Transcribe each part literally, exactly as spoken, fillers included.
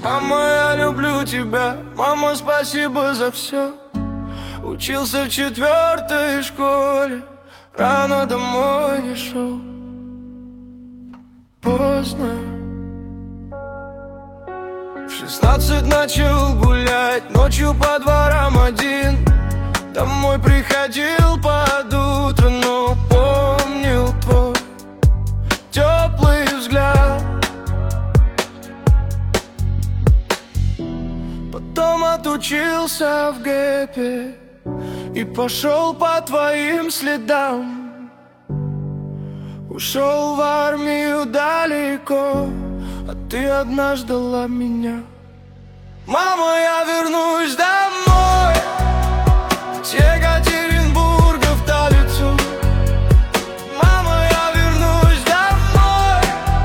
Мама, я люблю тебя, мама, спасибо за все. Учился в четвертой школе, рано домой не шел. Поздно в шестнадцать начал гулять, ночью по дворам один. Домой приходил под утро, но помнил твой теплый взгляд. Потом отучился в гэпе и пошел по твоим следам. Ушел в армию далеко, а ты одна ждала меня. Мама, я вернусь домой, с Екатеринбурга в Талицу. Мама, я вернусь домой,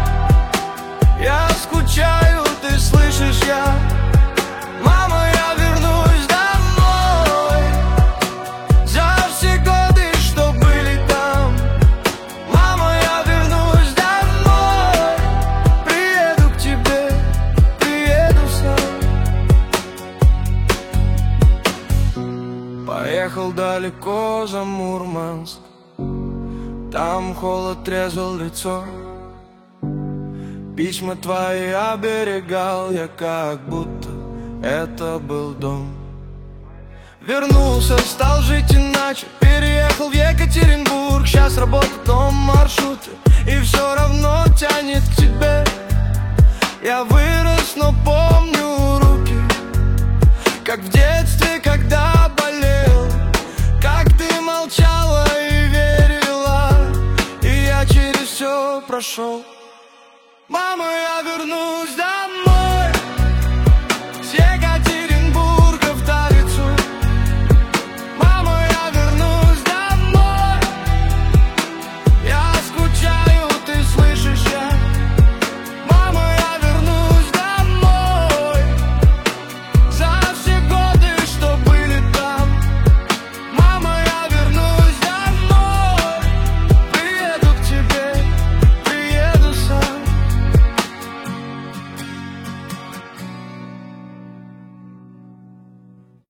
я скучаю, ты слышишь, я. Мама, я вернусь домой, за все годы, что были там. Мама, я вернусь домой, приеду к тебе, приеду сам. Поехал далеко за Мурманск, там холод резал лицо. Письма твои оберегал я, как будто это был дом. Вернулся, стал жить иначе, переехал в Екатеринбург. Сейчас работаю том маршруте, и все равно тянет к тебе. Я вырос, но помню руки, как в детстве, когда болел. Как ты молчала и верила, и я через все прошел. Мама, я вернусь домой.